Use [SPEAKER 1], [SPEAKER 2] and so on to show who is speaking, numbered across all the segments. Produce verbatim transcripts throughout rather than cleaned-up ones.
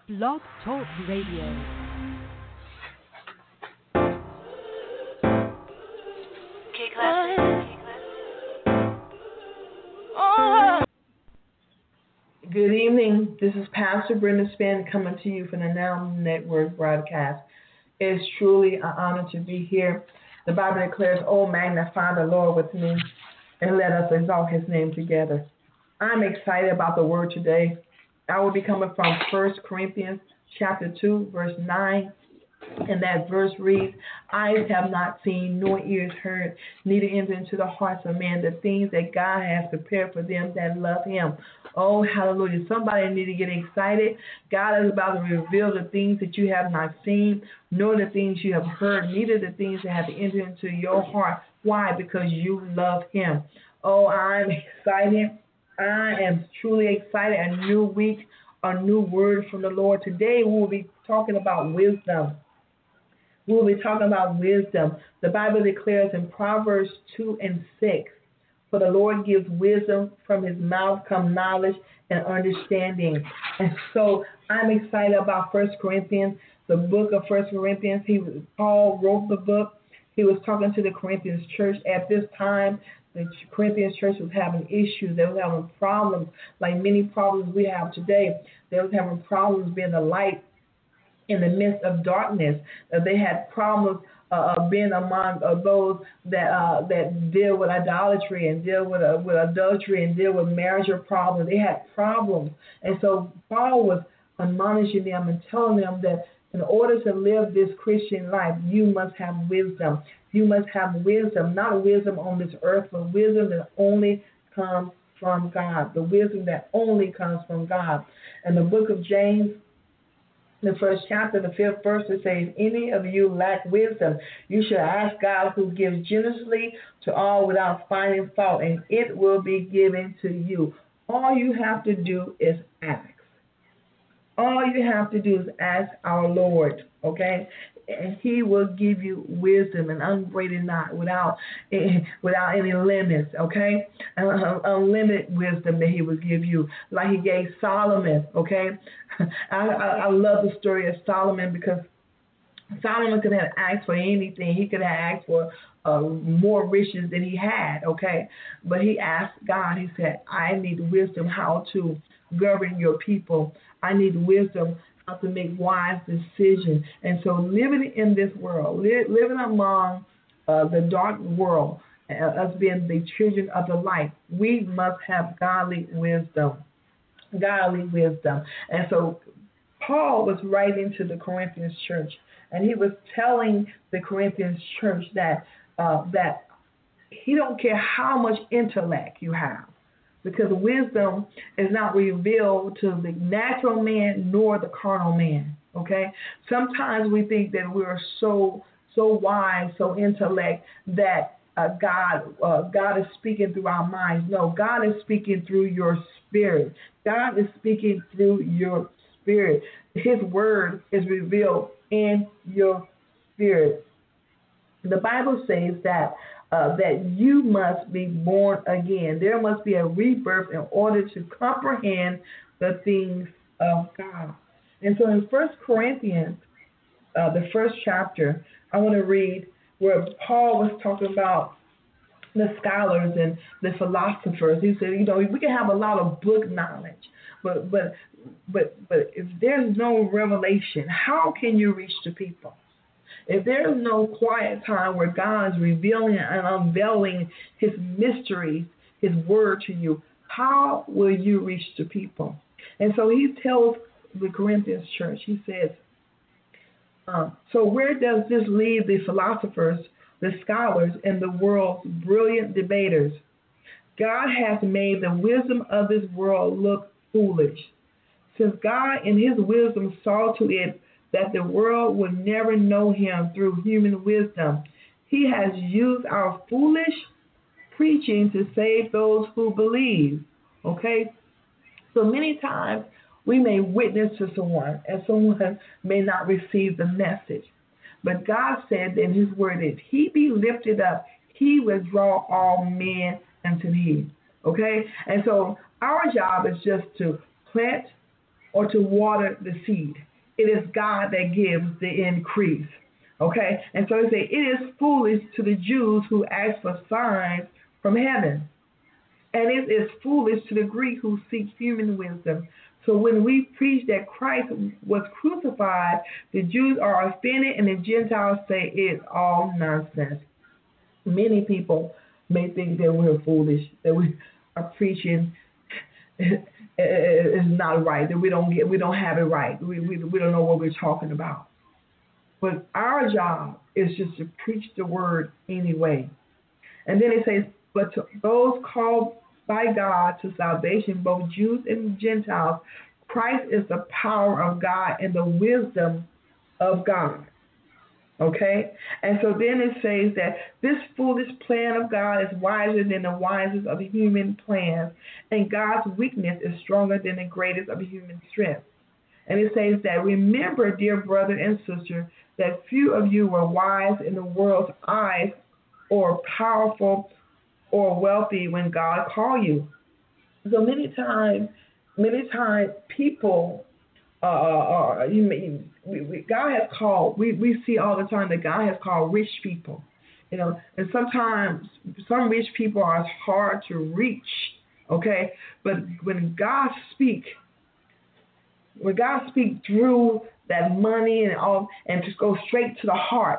[SPEAKER 1] Blog Talk Radio.
[SPEAKER 2] Good evening. This is Pastor Brenda Spann coming to you from the Now Network broadcast. It's truly an honor to be here. The Bible declares, "Oh, magnify the Lord with me, and let us exalt his name together." I'm excited about the word today. I will be coming from First Corinthians chapter two, verse nine. And that verse reads, "Eyes have not seen, nor ears heard, neither entered into the hearts of man the things that God has prepared for them that love him." Oh, hallelujah. Somebody need to get excited. God is about to reveal the things that you have not seen, nor the things you have heard, neither the things that have entered into your heart. Why? Because you love him. Oh, I'm excited. I am truly excited. A new week, a new word from the Lord. Today we will be talking about wisdom. We'll be talking about wisdom. The Bible declares in Proverbs two and six, "For the Lord gives wisdom, from his mouth come knowledge and understanding." And so I'm excited about First Corinthians, the book of First Corinthians. He Paul wrote the book. He was talking to the Corinthians church at this time. The Corinthians church was having issues. They were having problems, like many problems we have today. They were having problems being the light in the midst of darkness. Uh, they had problems uh, of being among uh, those that uh, that deal with idolatry and deal with uh, with adultery and deal with marital problems. They had problems, and so Paul was admonishing them and telling them that in order to live this Christian life, you must have wisdom. You must have wisdom, not wisdom on this earth, but wisdom that only comes from God. The wisdom that only comes from God. In the book of James, the first chapter, the fifth verse, it says, "Any of you lack wisdom, you should ask God, who gives generously to all without finding fault, and it will be given to you." All you have to do is ask. All you have to do is ask our Lord, okay? And he will give you wisdom and unbraided not, without without any limits, okay? Uh, unlimited wisdom that he will give you, like he gave Solomon, okay? I, I, I love the story of Solomon because Solomon could have asked for anything. He could have asked for uh, more riches than he had, okay? But he asked God, he said, "I need wisdom how to govern your people. I need wisdom how to make wise decisions." And so living in this world, li- living among uh, the dark world, uh, us being the children of the light, we must have godly wisdom. Godly wisdom. And so Paul was writing to the Corinthians church, and he was telling the Corinthians church that uh, that he don't care how much intellect you have, because wisdom is not revealed to the natural man nor the carnal man. Okay? Sometimes we think that we are so so wise, so intellect that uh, God uh, God is speaking through our minds. No, God is speaking through your spirit. God is speaking through your spirit. His word is revealed in your spirit. The Bible says that uh, that you must be born again. There must be a rebirth in order to comprehend the things of God. And so in First Corinthians, uh, the first chapter, I want to read where Paul was talking about the scholars and the philosophers. He said, you know, we can have a lot of book knowledge, but but but but if there's no revelation, how can you reach the people? If there's no quiet time where God is revealing and unveiling his mysteries, his word to you, how will you reach the people? And so he tells the Corinthians church, he says, uh, so where does this leave the philosophers, the scholars, and the world's brilliant debaters? God has made the wisdom of this world look foolish. Since God in his wisdom saw to it that the world would never know him through human wisdom, he has used our foolish preaching to save those who believe. Okay? So many times we may witness to someone and someone may not receive the message. But God said in his word, if he be lifted up, he will draw all men unto him. Okay? And so our job is just to plant or to water the seed. It is God that gives the increase. Okay? And so he said, it is foolish to the Jews who ask for signs from heaven. And it is foolish to the Greek who seek human wisdom. So when we preach that Christ was crucified, the Jews are offended and the Gentiles say it's all nonsense. Many people may think that we're foolish, that we are preaching is not right, that we don't get, we don't have it right. We, we, we don't know what we're talking about. But our job is just to preach the word anyway. And then it says, but to those called by God to salvation, both Jews and Gentiles, Christ is the power of God and the wisdom of God. Okay? And so then it says that this foolish plan of God is wiser than the wisest of human plans, and God's weakness is stronger than the greatest of human strength. And it says that, remember, dear brother and sister, that few of you were wise in the world's eyes or powerful or wealthy when God called you. So many times, many times people, uh, uh, you mean, we, we, God has called, we, we see all the time that God has called rich people, you know, and sometimes some rich people are hard to reach, okay? But when God speaks, when God speaks through that money and all, and just go straight to the heart,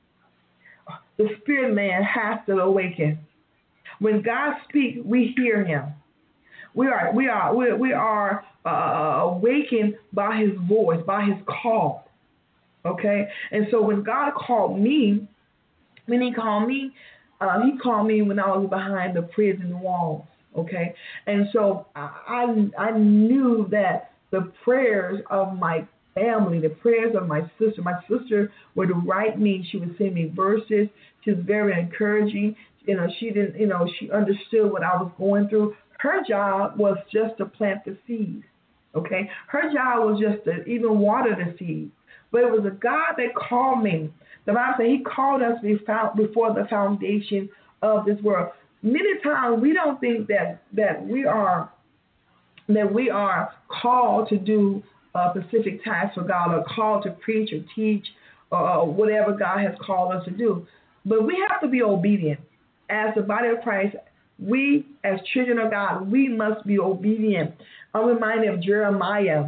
[SPEAKER 2] the spirit man has to awaken. When God speaks, we hear him. We are we are we, we are uh, awakened by his voice, by his call. Okay, and so when God called me, when he called me, uh, he called me when I was behind the prison walls. Okay, and so I I knew that the prayers of my family, the prayers of my sister, my sister would write me. She would send me verses. She was very encouraging. You know, she didn't. You know, she understood what I was going through. Her job was just to plant the seed. Okay, her job was just to even water the seed. But it was a God that called me. The Bible says he called us before the foundation of this world. Many times we don't think that that we are that we are called to do a specific task for God, or called to preach or teach, or whatever God has called us to do. But we have to be obedient. As the body of Christ, we as children of God, we must be obedient. I'm reminded of Jeremiah.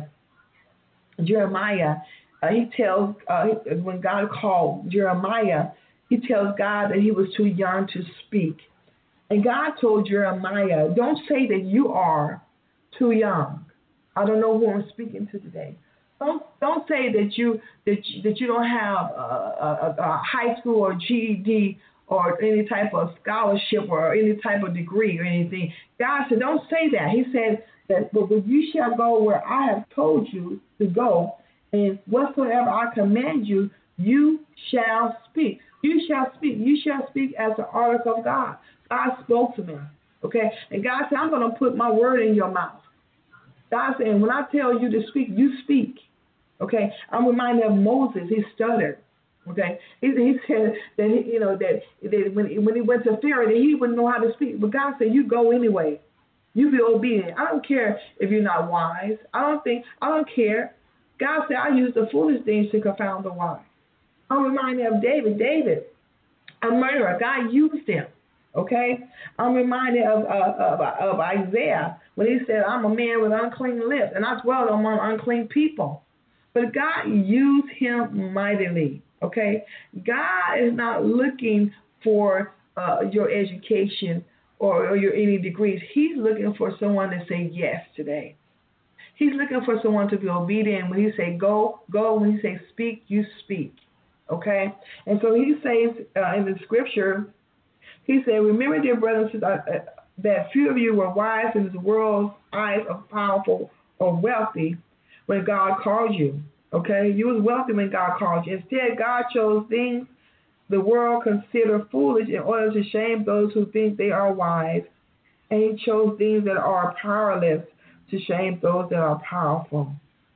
[SPEAKER 2] Jeremiah, uh, he tells, uh, when God called Jeremiah, he tells God that he was too young to speak. And God told Jeremiah, don't say that you are too young. I don't know who I'm speaking to today. Don't don't say that you that you, that you don't have a, a, a high school or G E D or any type of scholarship or any type of degree or anything. God said, don't say that. He said that, but you shall go where I have told you to go, and whatsoever I command you, you shall speak. You shall speak. You shall speak as the oracle of God. God spoke to me, okay? And God said, I'm going to put my word in your mouth. God said, when I tell you to speak, you speak, okay? I'm reminded of Moses. He stuttered, okay? He, he said that, he, you know, that, that when, when he went to Pharaoh, that he wouldn't know how to speak. But God said, you go anyway. You be obedient. I don't care if you're not wise. I don't think, I don't care. God said, I use the foolish things to confound the wise. I'm reminded of David. David, a murderer. God used him. Okay, I'm reminded of, uh, of of Isaiah when he said, "I'm a man with unclean lips, and I dwell among unclean people." But God used him mightily. Okay, God is not looking for uh, your education or, or your any degrees. He's looking for someone to say yes today. He's looking for someone to be obedient. When he say go, go. When he say speak, you speak. Okay, and so he says uh, in the scripture. He said, remember, dear brothers and sisters, that few of you were wise in this world's eyes of powerful or wealthy when God called you. Okay? You was wealthy when God called you. Instead, God chose things the world consider foolish in order to shame those who think they are wise. And he chose things that are powerless to shame those that are powerful.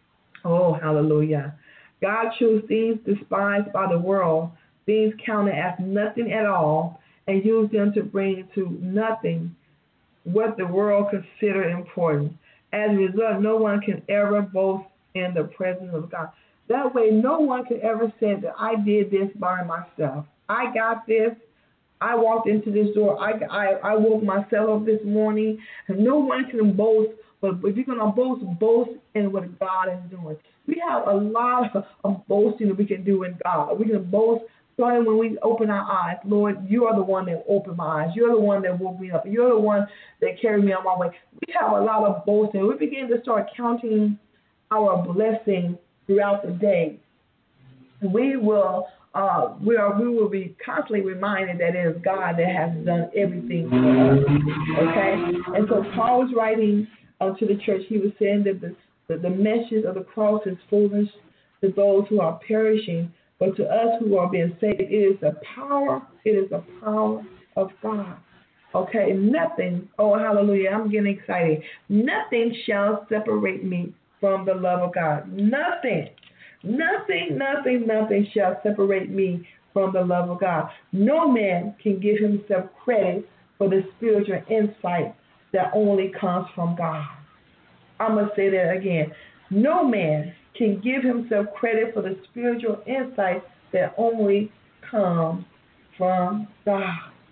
[SPEAKER 2] Oh, hallelujah. God chose things despised by the world, things counted as nothing at all, and use them to bring to nothing what the world consider important. As a result, no one can ever boast in the presence of God. That way, no one can ever say that I did this by myself. I got this. I walked into this door. I, I, I woke myself up this morning. And no one can boast, but if you're going to boast, boast in what God is doing. We have a lot of, of boasting that we can do in God. We can boast starting when we open our eyes. Lord, you are the one that opened my eyes. You're the one that woke me up. You're the one that carried me on my way. We have a lot of boasting. We begin to start counting our blessings throughout the day. We will uh, we are we will be constantly reminded that it is God that has done everything for us. Okay? And so Paul was writing uh, to the church. He was saying that the, the, the message of the cross is foolish to those who are perishing, but to us who are being saved, it is the power, it is the power of God. Okay, nothing, oh hallelujah, I'm getting excited. Nothing shall separate me from the love of God. Nothing, nothing, nothing, nothing shall separate me from the love of God. No man can give himself credit for the spiritual insight that only comes from God. I'm going to say that again. No man can give himself credit for the spiritual insight that only comes from God.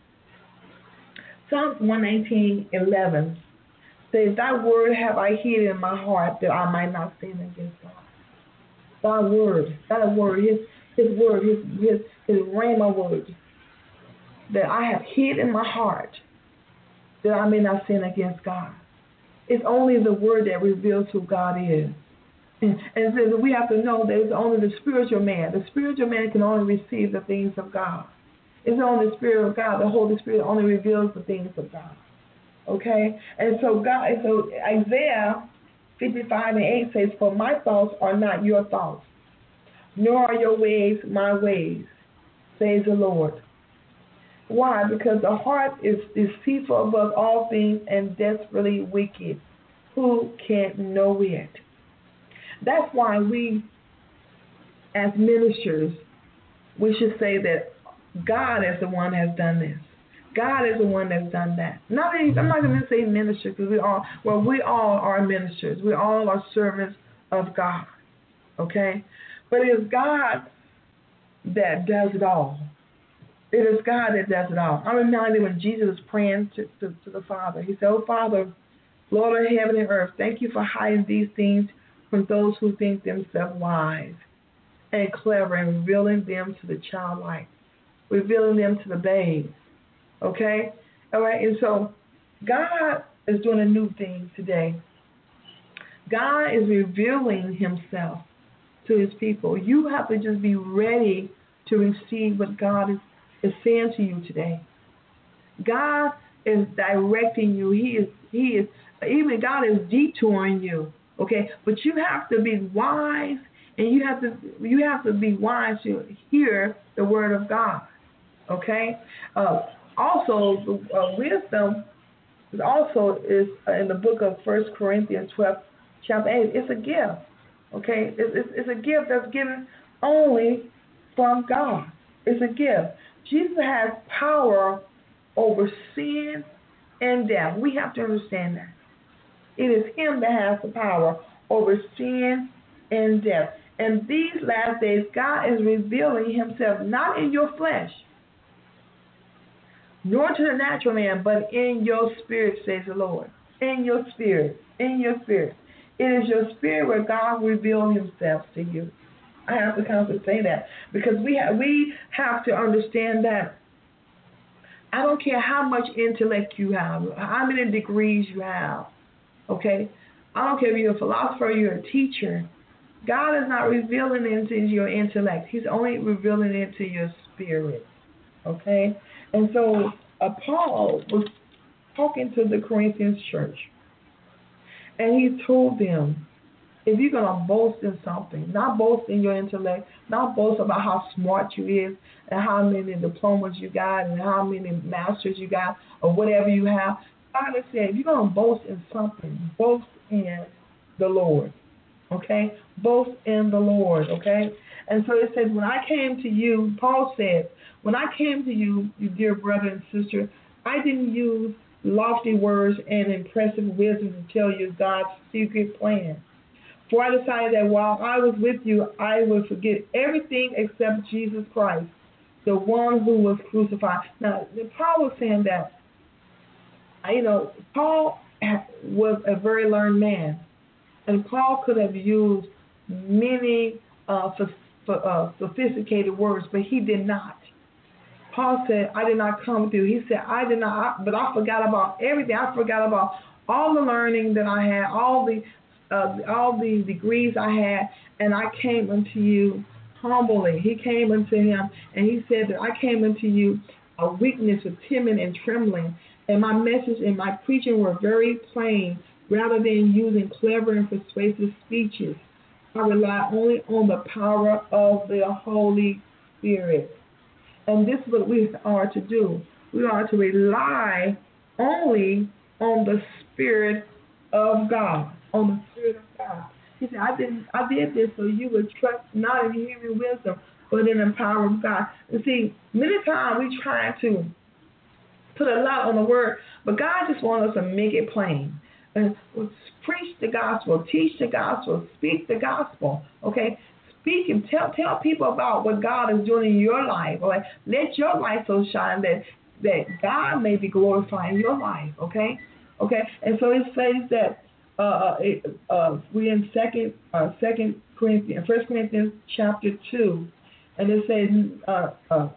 [SPEAKER 2] Psalms one nineteen, eleven says, Thy word have I hid in my heart that I might not sin against God. Thy word, thy word, his, his word, his, his, his rhema word that I have hid in my heart that I may not sin against God. It's only the word that reveals who God is. And, and so we have to know that it's only the spiritual man. The spiritual man can only receive the things of God. It's only the Spirit of God. The Holy Spirit only reveals the things of God. Okay? And so God, so Isaiah fifty-five and eight says, For my thoughts are not your thoughts, nor are your ways my ways, says the Lord. Why? Because the heart is deceitful above all things and desperately wicked. Who can know it? That's why we, as ministers, we should say that God is the one that has done this. God is the one that's done that. Not any, I'm not going to say minister because we all, well, we all are ministers. We all are servants of God. Okay? But it is God that does it all. It is God that does it all. I'm reminded when Jesus was praying to, to, to the Father. He said, Oh, Father, Lord of heaven and earth, thank you for hiding these things from those who think themselves wise and clever and revealing them to the childlike, revealing them to the babe. Okay? All right? And so God is doing a new thing today. God is revealing himself to his people. You have to just be ready to receive what God is, is saying to you today. God is directing you. He is, he is, even God is detouring you. Okay? But you have to be wise, and you have to you have to be wise to hear the word of God. Okay? Uh, also, uh, wisdom is also is in the book of First Corinthians twelve, chapter eight. It's a gift. Okay? It's, it's, it's a gift that's given only from God. It's a gift. Jesus has power over sin and death. We have to understand that. It is him that has the power over sin and death. And these last days, God is revealing himself not in your flesh, nor to the natural man, but in your spirit, says the Lord. In your spirit. In your spirit. It is your spirit where God reveals himself to you. I have to constantly say that because we have, we have to understand that I don't care how much intellect you have, how many degrees you have, okay? I don't care if you're a philosopher or you're a teacher. God is not revealing it into your intellect. He's only revealing it to your spirit, okay? And so uh, Paul was talking to the Corinthians church, and he told them, if you're going to boast in something, not boast in your intellect, not boast about how smart you is and how many diplomas you got and how many masters you got or whatever you have. God said, if you're going to boast in something, boast in the Lord, okay? Boast in the Lord, okay? And so it says, when I came to you, Paul said, when I came to you, you dear brother and sister, I didn't use lofty words and impressive wisdom to tell you God's secret plan. For I decided that while I was with you, I would forget everything except Jesus Christ, the one who was crucified. Now, Paul was saying that, you know, Paul was a very learned man, and Paul could have used many uh, for, for, uh, sophisticated words, but he did not. Paul said, I did not come with you. He said, I did not, but I forgot about everything. I forgot about all the learning that I had, all the uh, all the degrees I had, and I came unto you humbly. He came unto him, and he said that I came unto you a weakness, a timid and trembling, and my message and my preaching were very plain, rather than using clever and persuasive speeches. I rely only on the power of the Holy Spirit. And this is what we are to do. We are to rely only on the Spirit of God. On the Spirit of God. He said, I didn't I did this so you would trust not in human wisdom, but in the power of God. And see, many times we try to put a lot on the word, but God just wants us to make it plain. And preach the gospel, teach the gospel, speak the gospel. Okay? Speak and tell tell people about what God is doing in your life. All right? Let your light so shine that that God may be glorified in your life. Okay, okay. And so it says that uh, it, uh, we in second uh, second Corinthians, First Corinthians chapter two, and it says, uh, uh,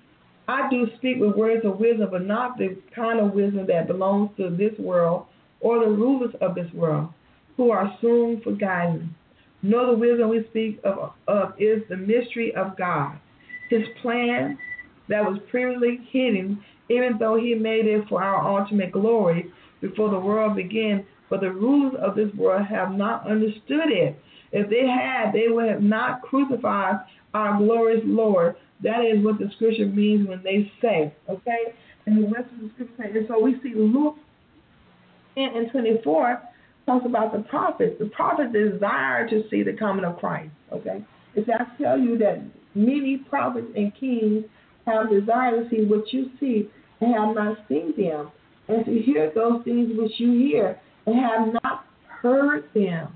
[SPEAKER 2] I do speak with words of wisdom, but not the kind of wisdom that belongs to this world or the rulers of this world, who are soon forgotten. Nor the wisdom we speak of, of is the mystery of God, His plan that was previously hidden, even though He made it for our ultimate glory before the world began. But the rulers of this world have not understood it. If they had, they would have not crucified our glorious Lord. That is what the scripture means when they say, okay? And the rest of the scripture, and so we see Luke ten and twenty-four talks about the prophets. The prophets desire to see the coming of Christ, okay? It's I tell you that many prophets and kings have desire to see what you see and have not seen them, and to hear those things which you hear and have not heard them.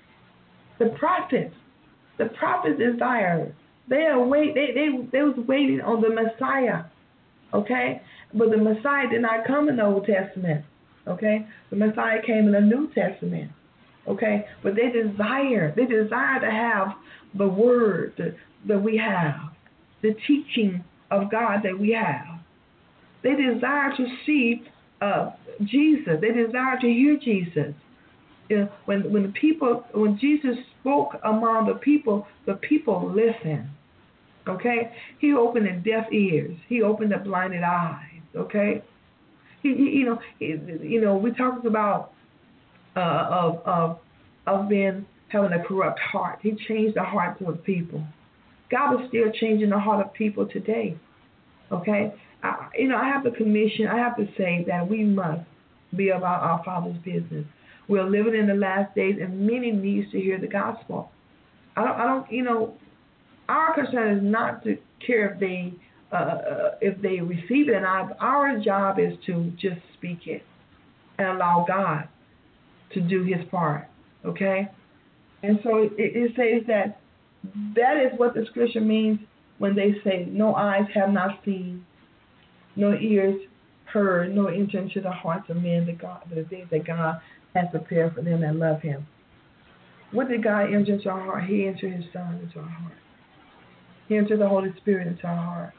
[SPEAKER 2] The prophets, the prophets desire. They are wait. They they they was waiting on the Messiah, okay? But the Messiah did not come in the Old Testament, okay? The Messiah came in the New Testament, okay? But they desire. They desire to have the word that, that we have, the teaching of God that we have. They desire to see uh, Jesus. They desire to hear Jesus. You know, when when the people when Jesus spoke among the people, the people listened. Okay, He opened the deaf ears. He opened the blinded eyes. Okay, he, he you know he, you know we talked about uh, of of of being having a corrupt heart. He changed the hearts of people. God is still changing the heart of people today. Okay, I, you know I have the commission. I have to say that we must be about our Father's business. We're living in the last days, and many needs to hear the gospel. I don't, I don't, you know, our concern is not to care if they, uh, if they receive it or not. Our job is to just speak it and allow God to do His part. Okay, and so it, it says that that is what the scripture means when they say, "No eyes have not seen, no ears heard, nor entered into the hearts of men the God, the things that God has prepared for them that love Him." What did God enter into our heart? He entered His Son into our heart. He entered the Holy Spirit into our heart.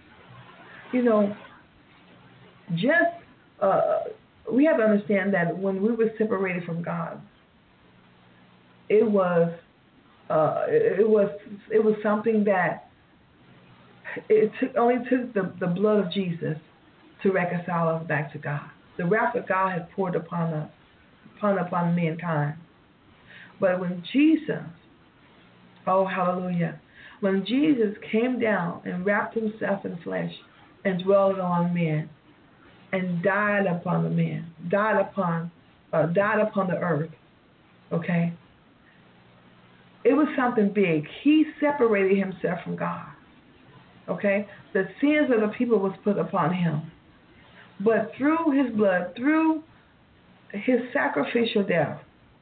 [SPEAKER 2] You know, just uh, we have to understand that when we were separated from God, it was uh, it was it was something that it took, only took the, the blood of Jesus to reconcile us back to God. The wrath of God has poured upon us, upon upon mankind. But when Jesus, oh hallelujah, when Jesus came down and wrapped Himself in flesh and dwelled on men and died upon the men, died upon, uh, died upon the earth, okay, it was something big. He separated Himself from God, okay. The sins of the people was put upon Him. But through his blood, through his sacrificial death,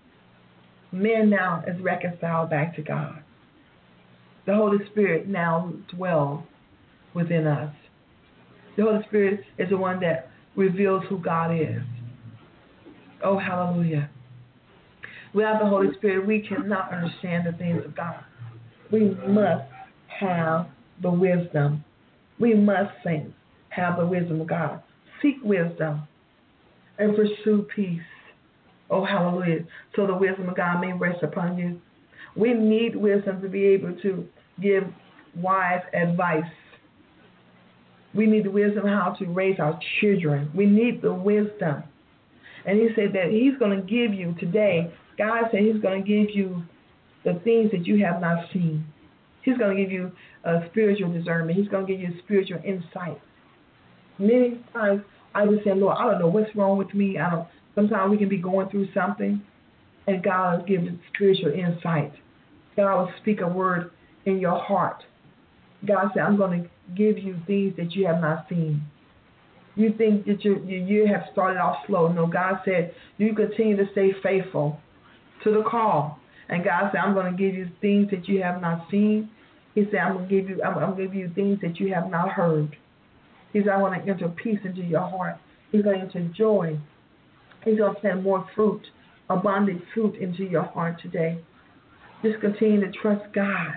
[SPEAKER 2] man now is reconciled back to God. The Holy Spirit now dwells within us. The Holy Spirit is the one that reveals who God is. Oh, hallelujah. Without the Holy Spirit, we cannot understand the things of God. We must have the wisdom. We must, saints, have the wisdom of God. Seek wisdom and pursue peace. Oh, hallelujah. So the wisdom of God may rest upon you. We need wisdom to be able to give wise advice. We need the wisdom how to raise our children. We need the wisdom. And he said that he's going to give you today, God said he's going to give you the things that you have not seen. He's going to give you a spiritual discernment. He's going to give you spiritual insight. Many times I just say, Lord, I don't know what's wrong with me. I don't. Sometimes we can be going through something, and God will give you spiritual insight. God will speak a word in your heart. God said, I'm going to give you things that you have not seen. You think that your year have started off slow. No, God said, you continue to stay faithful to the call. And God said, I'm going to give you things that you have not seen. He said, I'm going to give you, I'm going to give you things that you have not heard. He said, I want to enter peace into your heart. He's going to enter joy. He's going to send more fruit, abundant fruit into your heart today. Just continue to trust God.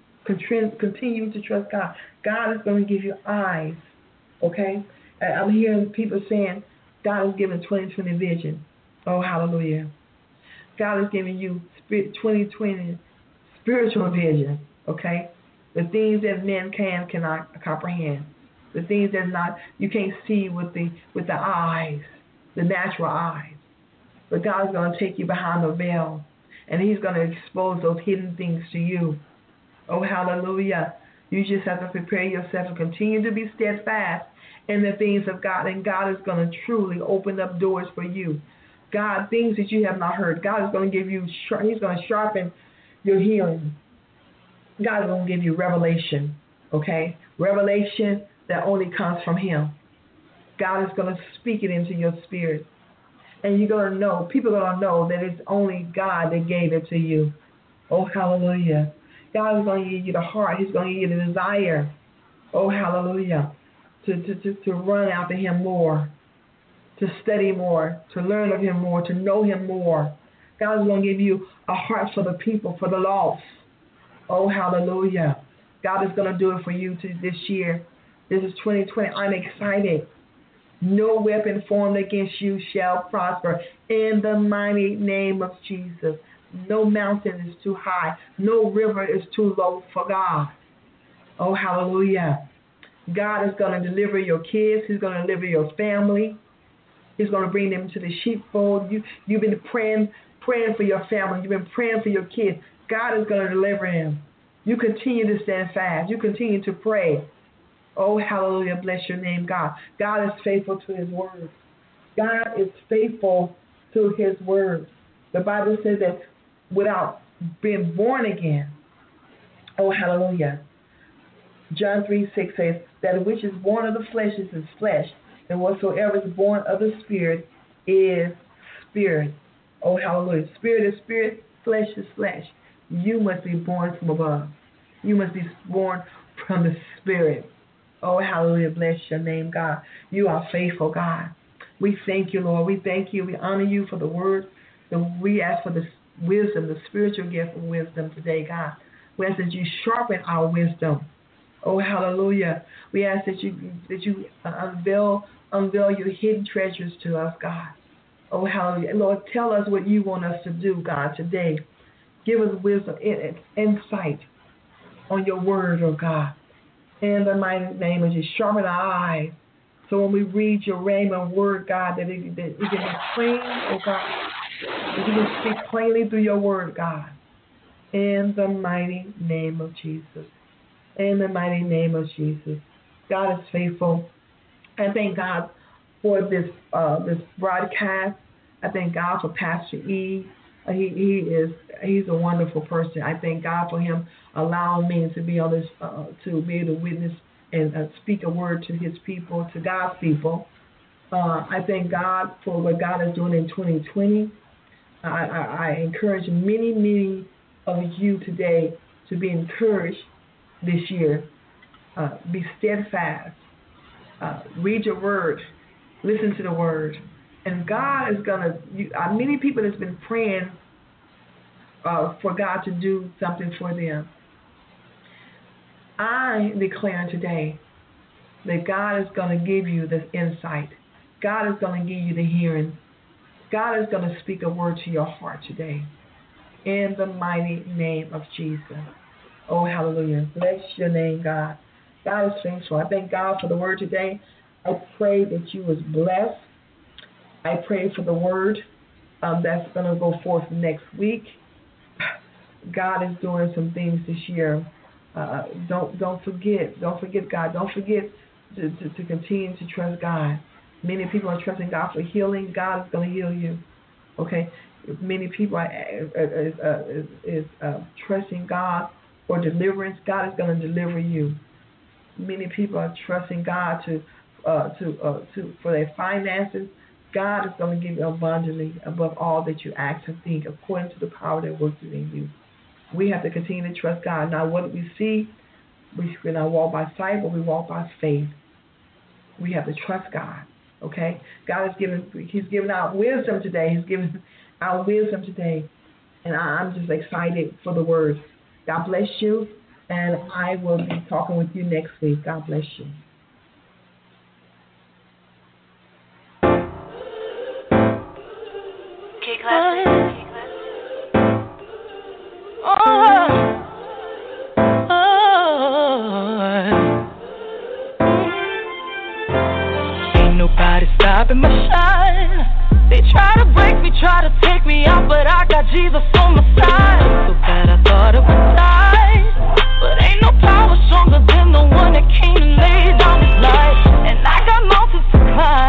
[SPEAKER 2] Continue to trust God. God is going to give you eyes, okay? I'm hearing people saying God is giving twenty twenty vision. Oh, hallelujah. God is giving you twenty twenty spiritual vision, okay? The things that men can cannot comprehend. The things that not you can't see with the with the eyes, the natural eyes. But God is going to take you behind the veil, and he's going to expose those hidden things to you. Oh, hallelujah. You just have to prepare yourself and continue to be steadfast in the things of God, and God is going to truly open up doors for you. God, things that you have not heard. God is going to give you, he's going to sharpen your hearing. God is going to give you revelation, okay? Revelation that only comes from him. God is going to speak it into your spirit. And you're going to know, people are going to know that it's only God that gave it to you. Oh, hallelujah. God is going to give you the heart. He's going to give you the desire. Oh, hallelujah. To, to, to, to run after him more, to study more, to learn of him more, to know him more. God is going to give you a heart for the people, for the lost. Oh, hallelujah. God is going to do it for you to this year. This is twenty twenty. I'm excited. No weapon formed against you shall prosper in the mighty name of Jesus. No mountain is too high. No river is too low for God. Oh, hallelujah. God is going to deliver your kids. He's going to deliver your family. He's going to bring them to the sheepfold. You, you've been praying, praying for your family. You've been praying for your kids. God is going to deliver them. You continue to stand fast. You continue to pray. Oh, hallelujah. Bless your name, God. God is faithful to his word. God is faithful to his word. The Bible says that without being born again, oh, hallelujah. John three six says that which is born of the flesh is his flesh, and whatsoever is born of the spirit is spirit. Oh, hallelujah. Spirit is spirit, flesh is flesh. You must be born from above. You must be born from the spirit. Oh, hallelujah. Bless your name, God. You are faithful, God. We thank you, Lord. We thank you. We honor you for the word. We ask for the wisdom, the spiritual gift of wisdom today, God. We ask that you sharpen our wisdom. Oh, hallelujah. We ask that you that you unveil, unveil your hidden treasures to us, God. Oh, hallelujah. Lord, tell us what you want us to do, God, today. Give us wisdom and insight on your word, oh God. In the mighty name of Jesus, sharpen our eyes. So when we read your rhema word, God, that it, that it can be plain, oh God. That you can speak plainly through your word, God. In the mighty name of Jesus. In the mighty name of Jesus. God is faithful. I thank God for this uh, this broadcast. I thank God for Pastor E. Uh, he he is he's a wonderful person. I thank God for him allowing me to be on this uh, to be able to witness and uh, speak a word to his people, to God's people. Uh, I thank God for what God is doing in twenty twenty. I, I, I encourage many, many of you today to be encouraged this year. Uh, be steadfast. Uh, read your word. Listen to the word. And God is going to, uh, many people has been praying uh, for God to do something for them. I declare today that God is going to give you this insight. God is going to give you the hearing. God is going to speak a word to your heart today. In the mighty name of Jesus. Oh, hallelujah. Bless your name, God. God is faithful. I thank God for the word today. I pray that you was blessed. I pray for the word um, that's going to go forth next week. God is doing some things this year. Uh, don't don't forget. Don't forget God. Don't forget to, to, to continue to trust God. Many people are trusting God for healing. God is going to heal you. Okay? Many people are, are, is, uh, is, is uh, trusting God for deliverance. God is going to deliver you. Many people are trusting God to uh, to uh, to for their finances. God is going to give you abundantly above all that you ask and think, according to the power that works within you. We have to continue to trust God. Now, what we see, we do not walk by sight, but we walk by faith. We have to trust God. Okay, God has given. He's given out wisdom today. He's given out wisdom today, and I'm just excited for the word. God bless you, and I will be talking with you next week. God bless you.
[SPEAKER 3] K Classic.
[SPEAKER 4] Oh, ain't nobody stopping my shine. They try to break me, try to take me out, but I got Jesus on my side. So bad I thought I would die, but ain't no power stronger than the one that came and laid down his life. And I got mountains to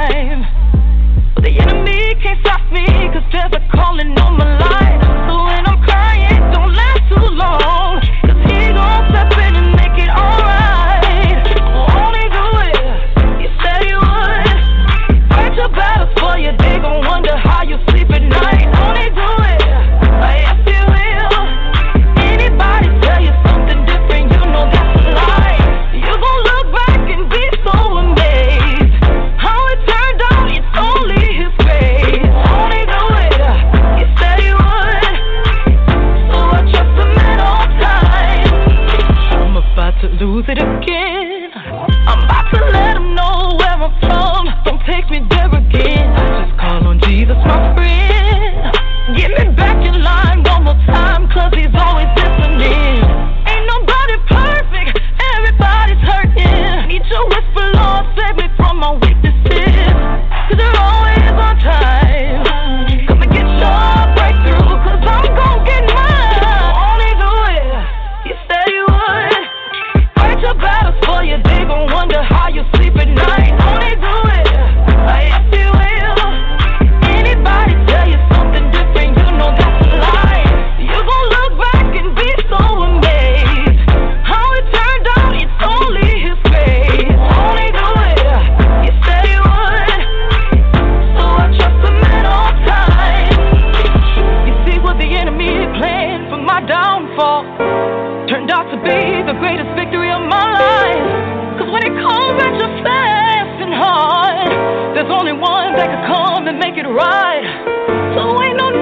[SPEAKER 4] climb, but the enemy can't stop me, cause there's a calling on my life. So when I'm crying, don't last too long, cause he gon' step in and make it alright. Won't he do it? He said he would. Fight your battles for you, they gon' wonder how you sleep at night. Won't he do it? Yes, he will. Anybody tell you something different, you know that's a lie. You gon' look back and be so amazed. How it turned out, it's only his grace. Won't he do it? He said he would. So I trust him at all times. I'm about to lose it again. I'm about to let him know where I'm from. Don't take me there again. I just call on Jesus, my friend. Get me back in line one more time, cause he's always listening. Ain't nobody perfect, everybody's hurting. Need your whisper, Lord, save me from my weaknesses, cause you're always on time. Come and get your breakthrough, cause I'm gon' get mine. Won't he do it? He said he would. Fight your battles for you, they gon' wonder how you sleep at night. Won't he do it? Yes, he will. Anybody tell you something different, you know that's a lie. You gon' look back and be so amazed. How it turned out, it's only his grace. Won't he do it? He said he would. So I trust him at all times. You see what the enemy planned for my downfall turned out to be the greatest victory of my life. Cause when it comes at you fast and hard, there's only one that can come and make it right. So ain't no